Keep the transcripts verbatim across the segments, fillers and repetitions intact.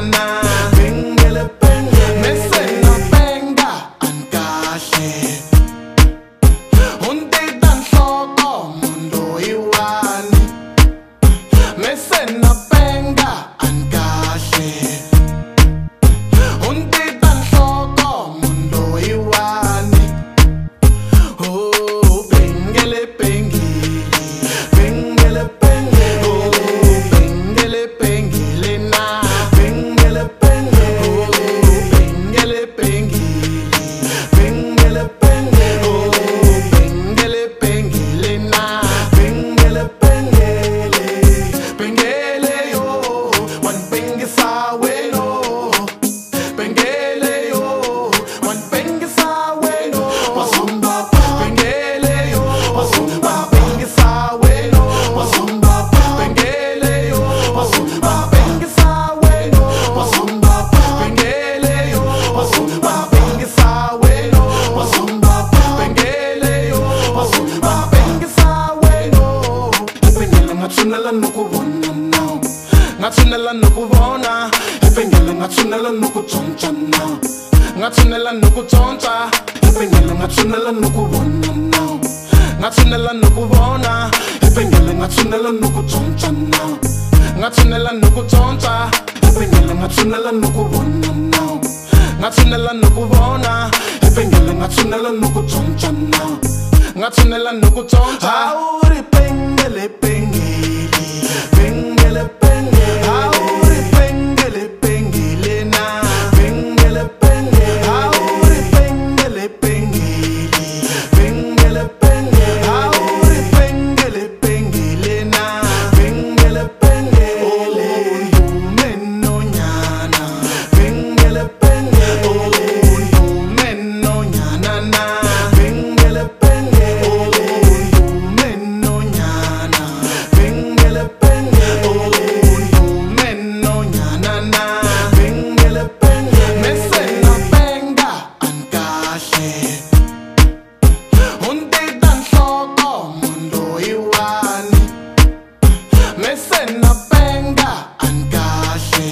na bengele bengele mese na benga ankahle unti tan hloko mundo iwani mese na benga ankahle unti tan hloko mundo iwani oh bengele bengele bengele bengele oh bengele bengele na bengele bengele oh bengele bengele bengele bengele oh bengele bengele na bengele bengele bengele yo wan bengisa weno bengele yo wan bengisa weno wasumba bengele yo wasumba bengisa weno wasumba bengele yo wasumba bengisa weno wasumba bengele yo wasumba bengisa weno wasumba bengele yo wasumba bengisa weno bengele ngathunela nokubona now ngathunela nokubona bengele ngathunela nokutshontsha now ngathunela nokutshontsha bengele ngathunela nokubona now ngathunela nokubona bengele ngathunela nokutshontsha now ngathunela nokutshontsha bengele ngathunela nokubona now ngathunela nokubona bengele ngathunela nokutshontsha now ngathunela nokutshontsha awuri bengele bengele bengele bengele awuri bengele bengele na bengele bengele awuri bengele bengele bengele bengele awuri bengele bengele na bengele bengele ndumeno nyana bengele bengele ndumeno nyana na bengele bengele ndumeno nyana bengele bengele ndumeno nyana na bengele bengele mese na benga ankahle unti tan hloko mundo iwani mese na benga ankahle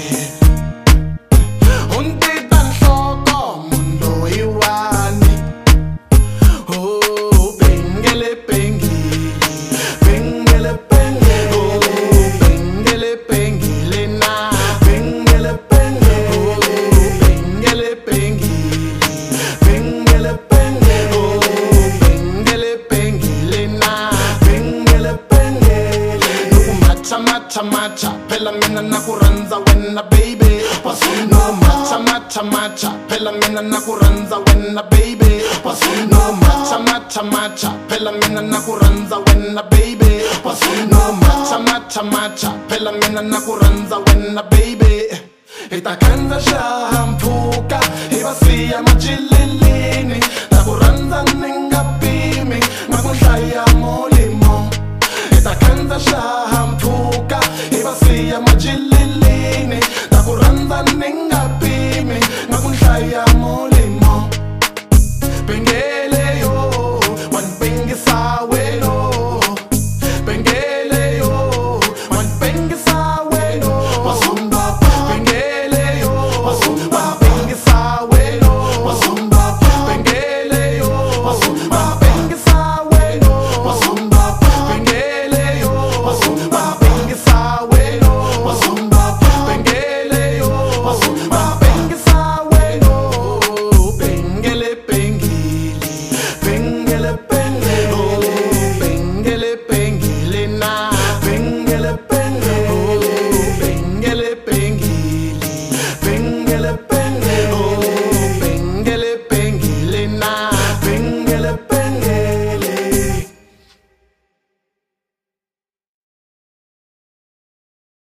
unti tan hloko mundo iwani oh bengele bengele bengele bengele oh bengele bengele na bengele bengele oh bengele bengele bengele bengele oh bengele bengele na bengele bengele nokumatha matha matha phela mina nakurhandza wena baby no matha matha matha phela mina nakurhandza wena baby no matha matha matha phela mina nakurhandza wena baby no matha matha matha phela mina nakurhandza wena baby hita khanza xihahampfhuka hi va siya majileleni nakurhandza ni nga pimi na ku hlaya molemo hita khanza xihahampfhuka